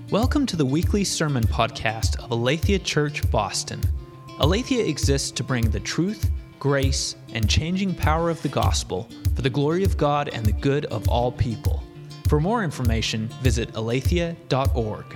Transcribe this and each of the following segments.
Welcome to the weekly sermon podcast of Aletheia Church, Boston. Aletheia exists to bring the truth, grace, and changing power of the gospel for the glory of God and the good of all people. For more information, visit aletheia.org.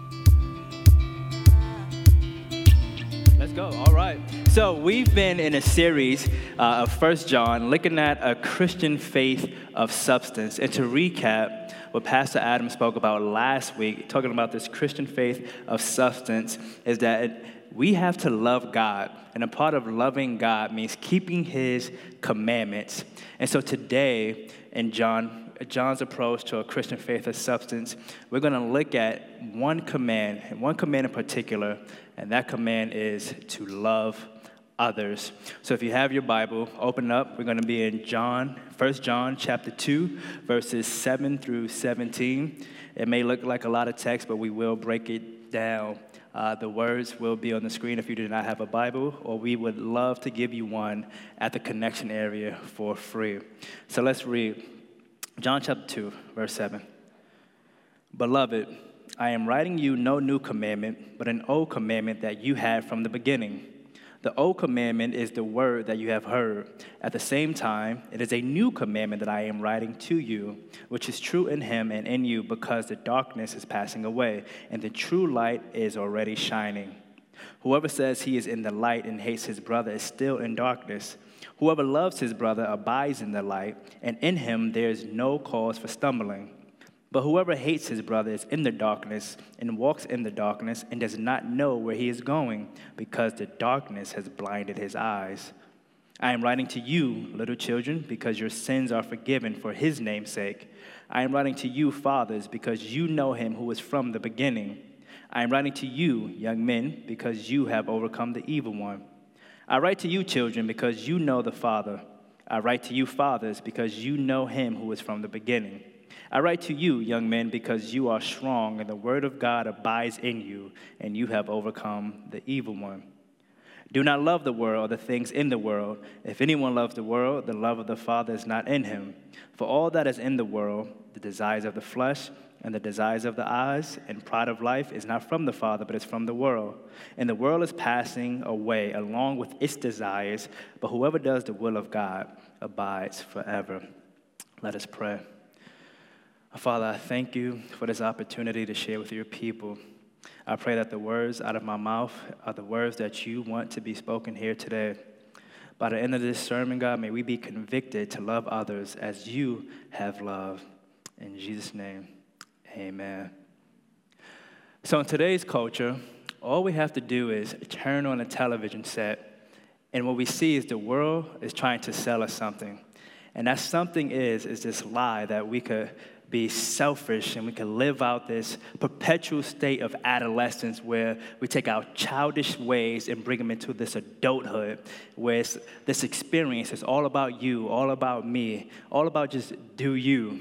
Let's go. All right. So we've been in a series of 1 John looking at a Christian faith of substance. And to recap what Pastor Adam spoke about last week, talking about this Christian faith of substance, is that we have to love God. And a part of loving God means keeping his commandments. And so today, in John's approach to a Christian faith of substance, we're going to look at one command in particular, and that command is to love others. So if you have your Bible, open up. We're going to be in 1 John chapter 2, verses 7 through 17. It may look like a lot of text, but we will break it down. The words will be on the screen if you do not have a Bible, or we would love to give you one at the connection area for free. So let's read John chapter 2, verse 7. Beloved, I am writing you no new commandment, but an old commandment that you had from the beginning. The old commandment is the word that you have heard. At the same time, it is a new commandment that I am writing to you, which is true in him and in you, because the darkness is passing away, and the true light is already shining. Whoever says he is in the light and hates his brother is still in darkness. Whoever loves his brother abides in the light, and in him there is no cause for stumbling. But whoever hates his brother is in the darkness and walks in the darkness and does not know where he is going, because the darkness has blinded his eyes. I am writing to you, little children, because your sins are forgiven for his name's sake. I am writing to you, fathers, because you know him who is from the beginning. I am writing to you, young men, because you have overcome the evil one. I write to you, children, because you know the Father. I write to you, fathers, because you know him who is from the beginning. I write to you, young men, because you are strong, and the word of God abides in you, and you have overcome the evil one. Do not love the world or the things in the world. If anyone loves the world, the love of the Father is not in him. For all that is in the world, the desires of the flesh, and the desires of the eyes, and pride of life is not from the Father, but is from the world. And the world is passing away along with its desires, but whoever does the will of God abides forever. Let us pray. Father, I thank you for this opportunity to share with your people. I pray that the words out of my mouth are the words that you want to be spoken here today. By the end of this sermon, God, may we be convicted to love others as you have loved. In Jesus' name, amen. So in today's culture, all we have to do is turn on a television set, and what we see is the world is trying to sell us something. And that something is this lie that we could be selfish and we can live out this perpetual state of adolescence where we take our childish ways and bring them into this adulthood where it's this experience is all about you, all about me, all about just do you.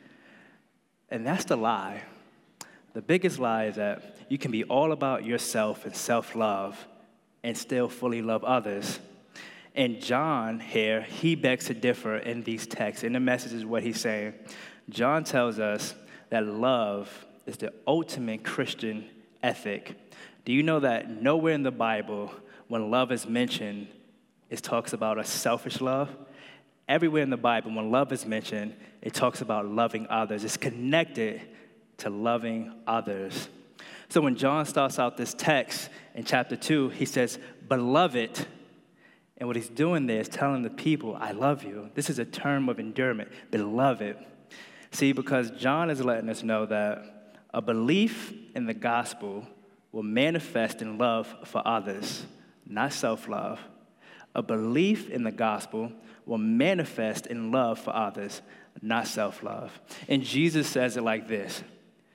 And that's the lie. The biggest lie is that you can be all about yourself and self-love and still fully love others. And John here, he begs to differ in these texts. In the message is what he's saying. John tells us that love is the ultimate Christian ethic. Do you know that nowhere in the Bible, when love is mentioned, it talks about a selfish love? Everywhere in the Bible, when love is mentioned, it talks about loving others. It's connected to loving others. So when John starts out this text in chapter 2, he says, beloved. And what he's doing there is telling the people, I love you. This is a term of endearment, beloved. See, because John is letting us know that a belief in the gospel will manifest in love for others, not self-love. A belief in the gospel will manifest in love for others, not self-love. And Jesus says it like this: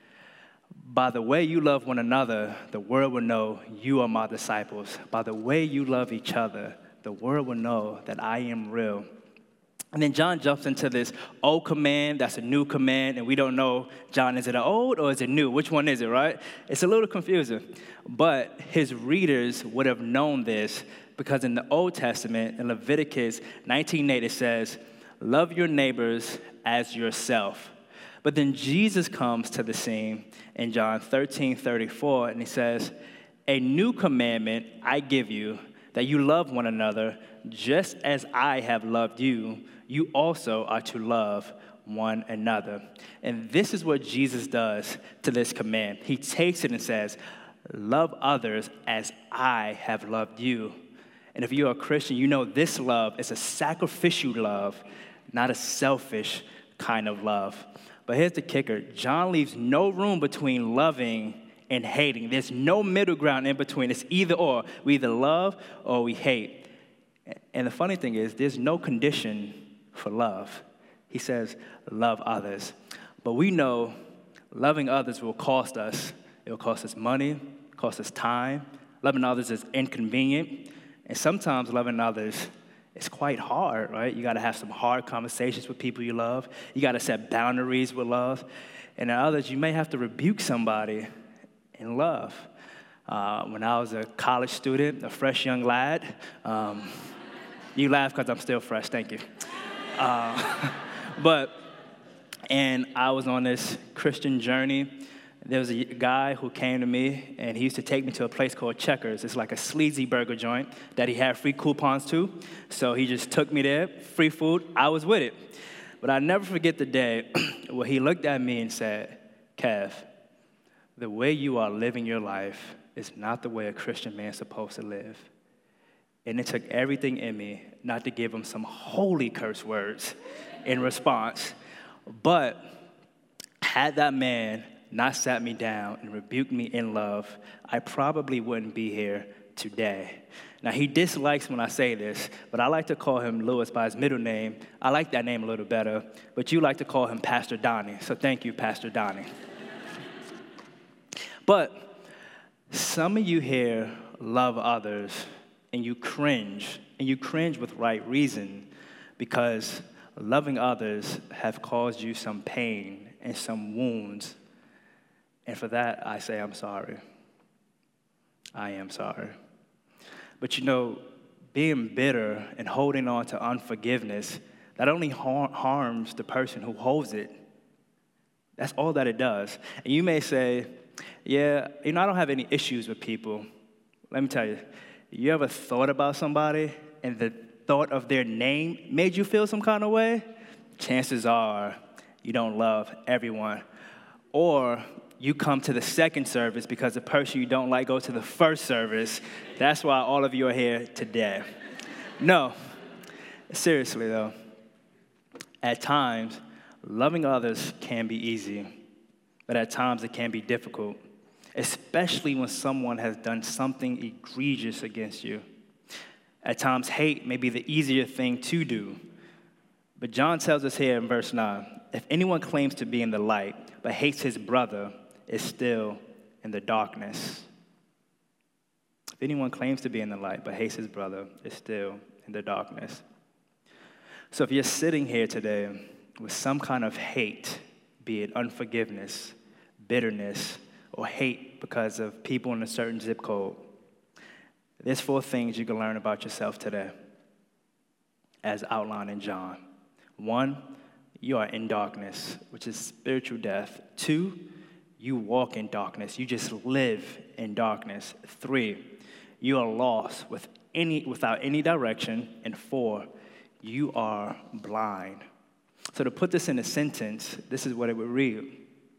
by the way you love one another, the world will know you are my disciples. By the way you love each other, the world will know that I am real. And then John jumps into this old command, that's a new command, and we don't know, John, is it an old or is it new? Which one is it, right? It's a little confusing. But his readers would have known this because in the Old Testament, in Leviticus 19:8, it says, love your neighbors as yourself. But then Jesus comes to the scene in John 13:34, and he says, "A new commandment I give you, that you love one another, just as I have loved you, you also are to love one another." And this is what Jesus does to this command. He takes it and says, "Love others as I have loved you." And if you're a Christian, you know this love is a sacrificial love, not a selfish kind of love. But here's the kicker. John leaves no room between loving and hating. There's no middle ground in between. It's either or. We either love or we hate. And the funny thing is, there's no condition for love. He says, love others. But we know loving others will cost us. It will cost us money, cost us time. Loving others is inconvenient. And sometimes loving others is quite hard, right? You got to have some hard conversations with people you love. You got to set boundaries with love. And in others, you may have to rebuke somebody in love. When I was a college student, a fresh young lad, you laugh because I'm still fresh, thank you. And I was on this Christian journey. There was a guy who came to me, and he used to take me to a place called Checkers. It's like a sleazy burger joint that he had free coupons to. So he just took me there, free food. I was with it. But I'll never forget the day where he looked at me and said, "Kev, the way you are living your life is not the way a Christian man is supposed to live." And it took everything in me not to give him some holy curse words in response. But had that man not sat me down and rebuked me in love, I probably wouldn't be here today. Now, he dislikes when I say this, but I like to call him Lewis by his middle name. I like that name a little better, but you like to call him Pastor Donnie, so thank you, Pastor Donnie. But some of you here love others, and you cringe with right reason, because loving others have caused you some pain and some wounds. And for that, I say I'm sorry. I am sorry. But you know, being bitter and holding on to unforgiveness, that only harms the person who holds it. That's all that it does. And you may say, yeah, I don't have any issues with people. Let me tell you, you ever thought about somebody and the thought of their name made you feel some kind of way? Chances are you don't love everyone. Or you come to the second service because the person you don't like goes to the first service. That's why all of you are here today. No, seriously though, at times, loving others can be easy, but at times it can be difficult, especially when someone has done something egregious against you. At times, hate may be the easier thing to do. But John tells us here in verse 9, if anyone claims to be in the light but hates his brother, is still in the darkness. If anyone claims to be in the light but hates his brother, is still in the darkness. So if you're sitting here today with some kind of hate, be it unforgiveness, bitterness, or hate because of people in a certain zip code, there's 4 things you can learn about yourself today, as outlined in John. 1, you are in darkness, which is spiritual death. 2, you walk in darkness. You just live in darkness. 3, you are lost without any direction. And 4, you are blind. So to put this in a sentence, this is what it would read.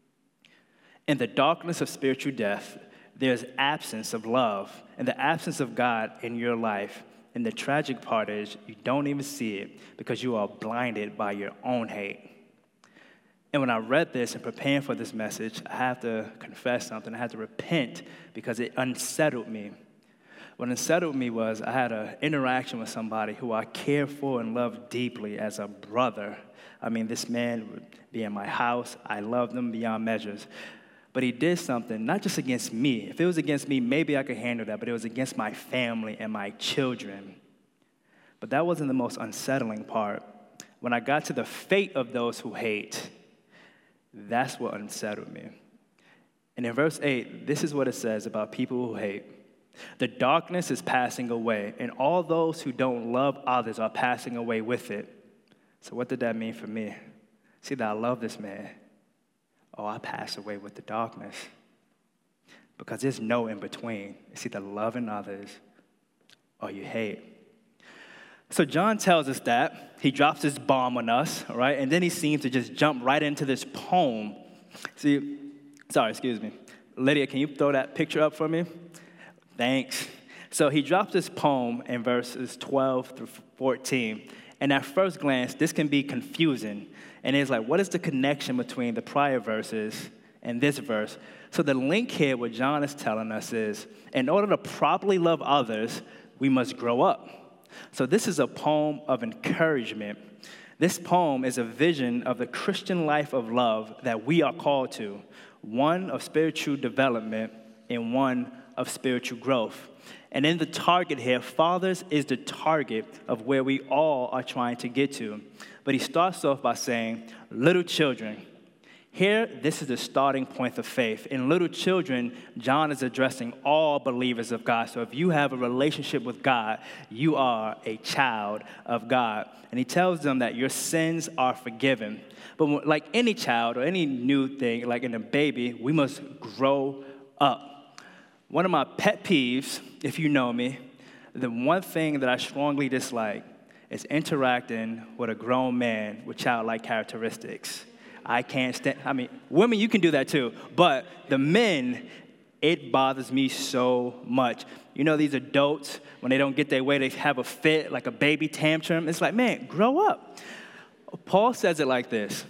In the darkness of spiritual death, there's absence of love and the absence of God in your life. And the tragic part is you don't even see it because you are blinded by your own hate. And when I read this and preparing for this message, I have to confess something. I had to repent because it unsettled me. What unsettled me was I had an interaction with somebody who I care for and love deeply as a brother. I mean, this man would be in my house. I loved him beyond measures. But he did something, not just against me. If it was against me, maybe I could handle that, but it was against my family and my children. But that wasn't the most unsettling part. When I got to the fate of those who hate, that's what unsettled me. And in verse 8, this is what it says about people who hate. The darkness is passing away, and all those who don't love others are passing away with it. So what did that mean for me? See, that I love this man. or I pass away with the darkness. Because there's no in between. It's either loving others or you hate. So John tells us that. He drops this bomb on us, right? And then he seems to just jump right into this poem. Excuse me. Lydia, can you throw that picture up for me? Thanks. So he drops this poem in verses 12 through 14. And at first glance, this can be confusing. And it's like, what is the connection between the prior verses and this verse? So the link here, what John is telling us is, in order to properly love others, we must grow up. So this is a poem of encouragement. This poem is a vision of the Christian life of love that we are called to, one of spiritual development and one of spiritual growth. And in the target here, fathers is the target of where we all are trying to get to. But he starts off by saying, little children. Here, this is the starting point of faith. In little children, John is addressing all believers of God. So if you have a relationship with God, you are a child of God. And he tells them that your sins are forgiven. But like any child or any new thing, like in a baby, we must grow up. One of my pet peeves, if you know me, the one thing that I strongly dislike is interacting with a grown man with childlike characteristics. I can't stand, women, you can do that too, but the men, it bothers me so much. You know, these adults, when they don't get their way, they have a fit, like a baby tantrum. It's like, man, grow up. Paul says it like this.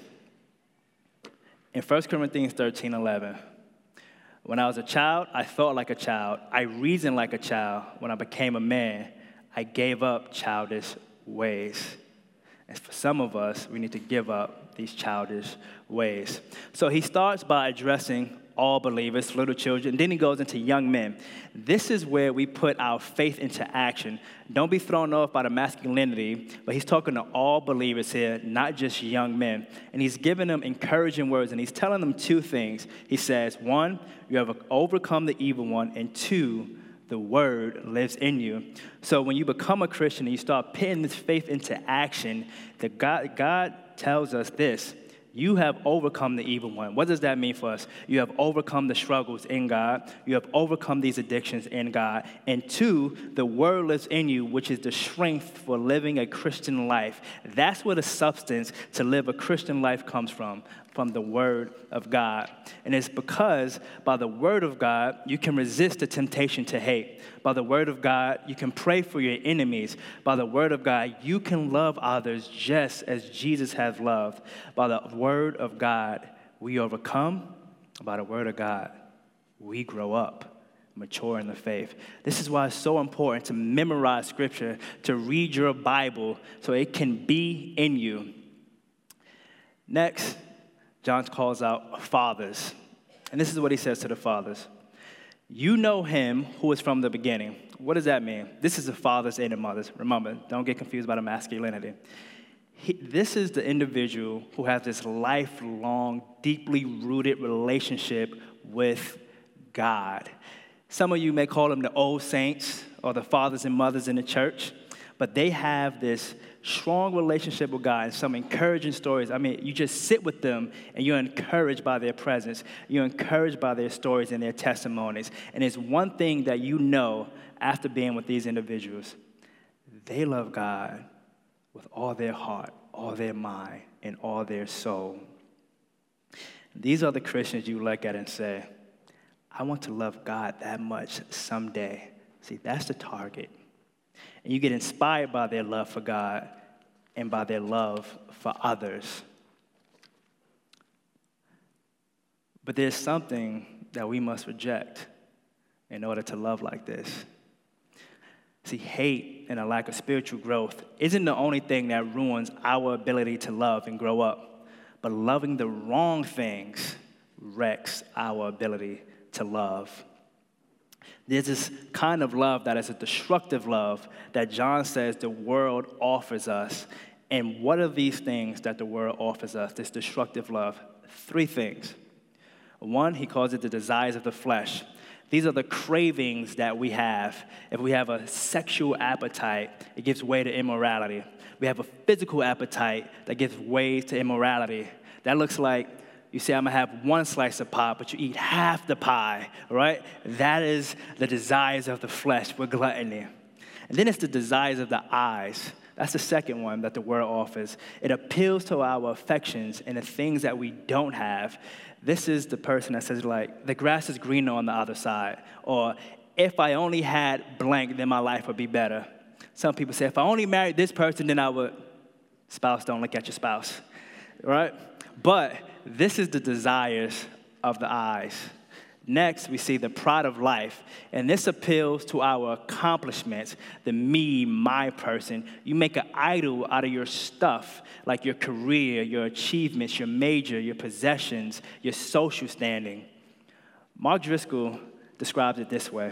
In 1 Corinthians 13:11, when I was a child, I thought like a child. I reasoned like a child. When I became a man, I gave up childish ways. And for some of us, we need to give up these childish ways. So he starts by addressing all believers, little children. Then he goes into young men. This is where we put our faith into action. Don't be thrown off by the masculinity, but he's talking to all believers here, not just young men. And he's giving them encouraging words, and he's telling them two things. He says, one, you have overcome the evil one, and two, the word lives in you. So when you become a Christian and you start putting this faith into action, God tells us this: you have overcome the evil one. What does that mean for us? You have overcome the struggles in God. You have overcome these addictions in God. And two, the word lives in you, which is the strength for living a Christian life. That's where the substance to live a Christian life comes from the word of God. And it's because by the word of God, you can resist the temptation to hate. By the word of God, you can pray for your enemies. By the word of God, you can love others just as Jesus has loved. By the word of God, we overcome. By the word of God, we grow up, mature in the faith. This is why it's so important to memorize scripture, to read your Bible so it can be in you. Next, John calls out fathers. And this is what he says to the fathers. You know him who is from the beginning. What does that mean? This is the fathers and the mothers. Remember, don't get confused by the masculinity. This is the individual who has this lifelong, deeply rooted relationship with God. Some of you may call them the old saints or the fathers and mothers in the church, but they have this strong relationship with God and some encouraging stories. You just sit with them and you're encouraged by their presence. You're encouraged by their stories and their testimonies. And it's one thing that you know after being with these individuals. They love God with all their heart, all their mind, and all their soul. These are the Christians you look at and say, I want to love God that much someday. See, that's the target. And you get inspired by their love for God and by their love for others. But there's something that we must reject in order to love like this. See, hate and a lack of spiritual growth isn't the only thing that ruins our ability to love and grow up. But loving the wrong things wrecks our ability to love. There's this kind of love that is a destructive love that John says the world offers us. And what are these things that the world offers us, this destructive love? 3 things. 1, he calls it the desires of the flesh. These are the cravings that we have. If we have a sexual appetite, it gives way to immorality. We have a physical appetite that gives way to immorality. That looks like You say, I'm going to have one slice of pie, but you eat half the pie, right? That is the desires of the flesh with gluttony. And then it's the desires of the eyes. That's the second one that the world offers. It appeals to our affections and the things that we don't have. This is the person that says, like, the grass is greener on the other side. Or, if I only had blank, then my life would be better. Some people say, if I only married this person, then I would. Spouse, don't look at your spouse, right? But this is the desires of the eyes. Next, we see the pride of life, and this appeals to our accomplishments, the me, my person. You make an idol out of your stuff, like your career, your achievements, your major, your possessions, your social standing. Mark Driscoll describes it this way.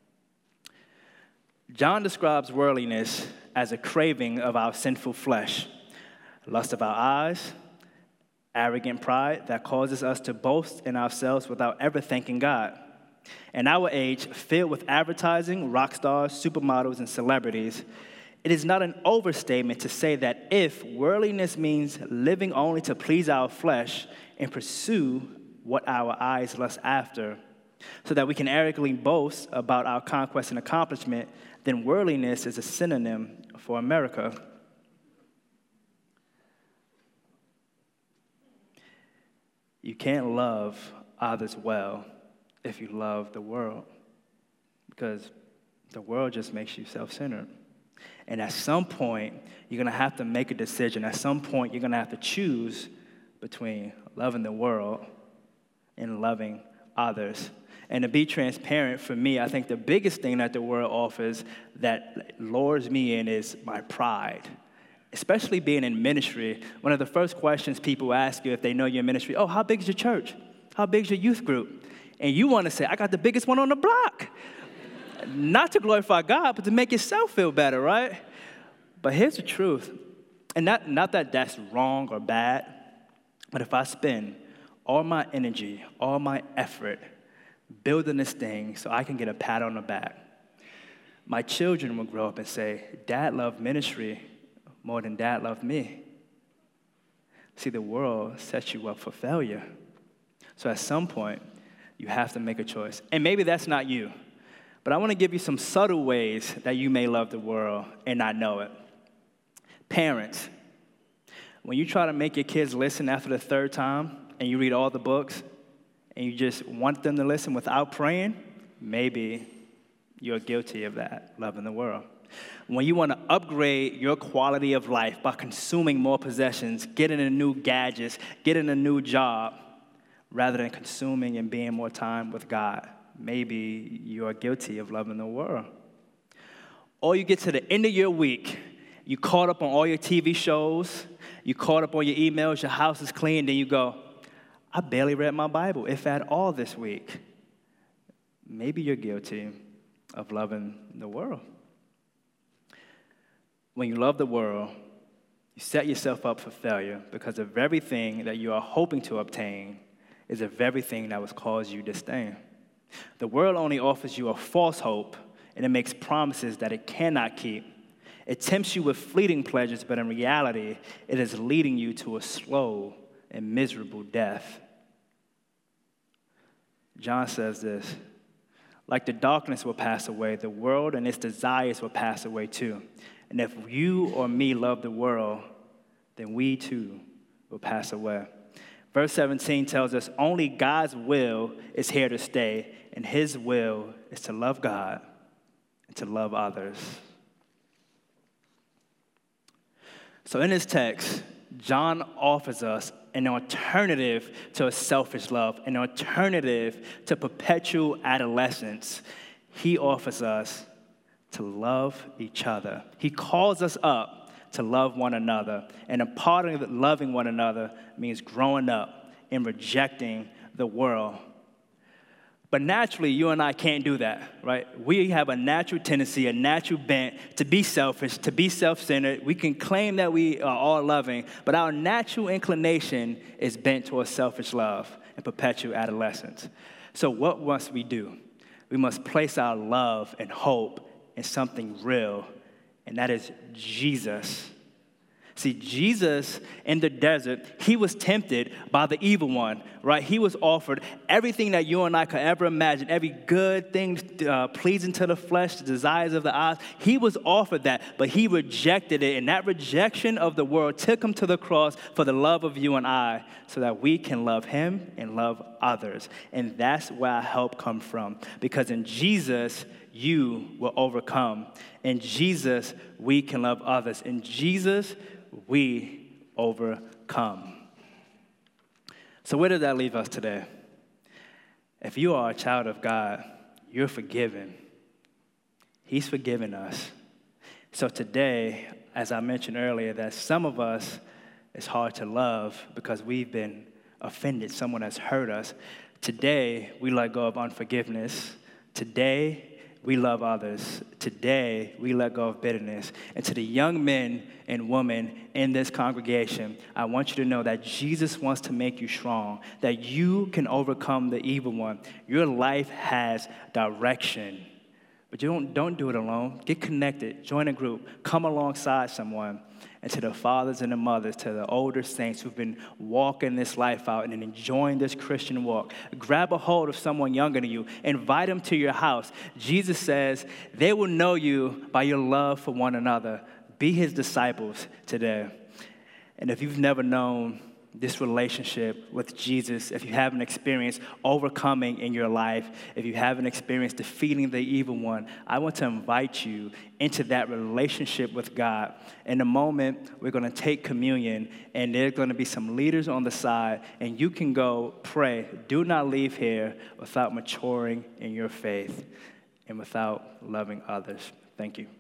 John describes worldliness as a craving of our sinful flesh, lust of our eyes, arrogant pride that causes us to boast in ourselves without ever thanking God. In our age, filled with advertising, rock stars, supermodels, and celebrities, it is not an overstatement to say that if worldliness means living only to please our flesh and pursue what our eyes lust after, so that we can arrogantly boast about our conquest and accomplishment, then worldliness is a synonym for America. You can't love others well if you love the world, because the world just makes you self-centered. And at some point, you're going to have to make a decision. At some point, you're going to have to choose between loving the world and loving others. And to be transparent, for me, I think the biggest thing that the world offers that lures me in is my pride. Especially being in ministry, one of the first questions people ask you if they know you're in ministry, oh, how big is your church? How big is your youth group? And you want to say, I got the biggest one on the block. Not to glorify God, but to make yourself feel better, right? But here's the truth. And not that that's wrong or bad, but if I spend all my energy, all my effort building this thing so I can get a pat on the back, my children will grow up and say, Dad loved ministry more than Dad loved me. See, the world sets you up for failure. So at some point, you have to make a choice. And maybe that's not you, but I want to give you some subtle ways that you may love the world and not know it. Parents, when you try to make your kids listen after the third time and you read all the books and you just want them to listen without praying, maybe you're guilty of that, loving the world. When you want to upgrade your quality of life by consuming more possessions, getting a new gadgets, getting a new job, rather than consuming and being more time with God, maybe you are guilty of loving the world. Or you get to the end of your week, you caught up on all your TV shows, you caught up on your emails, your house is clean, then you go, I barely read my Bible, if at all, this week. Maybe you're guilty of loving the world. When you love the world, you set yourself up for failure because the very thing that you are hoping to obtain is the very thing that will cause you disdain. The world only offers you a false hope, and it makes promises that it cannot keep. It tempts you with fleeting pleasures, but in reality, it is leading you to a slow and miserable death. John says this, like the darkness will pass away, the world and its desires will pass away too. And if you or me love the world, then we too will pass away. Verse 17 tells us only God's will is here to stay, and his will is to love God and to love others. So in this text, John offers us an alternative to a selfish love, an alternative to perpetual adolescence. He offers us to love each other. He calls us up to love one another. And a part of loving one another means growing up and rejecting the world. But naturally, you and I can't do that, right? We have a natural tendency, a natural bent to be selfish, to be self-centered. We can claim that we are all loving, but our natural inclination is bent towards selfish love and perpetual adolescence. So what must we do? We must place our love and hope in something real, and that is Jesus. See, Jesus in the desert, he was tempted by the evil one, right? He was offered everything that you and I could ever imagine, every good thing pleasing to the flesh, the desires of the eyes. He was offered that, but he rejected it. And that rejection of the world took him to the cross for the love of you and I, so that we can love him and love others. And that's where our help comes from. Because in Jesus, you will overcome. In Jesus, we can love others. In Jesus, we overcome. So where did that leave us today? If you are a child of God, you're forgiven. He's forgiven us. So today, as I mentioned earlier, that some of us, it's hard to love because we've been offended. Someone has hurt us. Today, we let go of unforgiveness. Today, we love others. Today, we let go of bitterness. And to the young men and women in this congregation, I want you to know that Jesus wants to make you strong, that you can overcome the evil one. Your life has direction. But you don't do it alone. Get connected. Join a group. Come alongside someone. And to the fathers and the mothers, to the older saints who've been walking this life out and enjoying this Christian walk, grab a hold of someone younger than you. Invite them to your house. Jesus says they will know you by your love for one another. Be his disciples today. And if you've never known this relationship with Jesus, if you haven't experienced overcoming in your life, if you haven't experienced defeating the evil one, I want to invite you into that relationship with God. In a moment, we're going to take communion, and there's going to be some leaders on the side, and you can go pray. Do not leave here without maturing in your faith and without loving others. Thank you.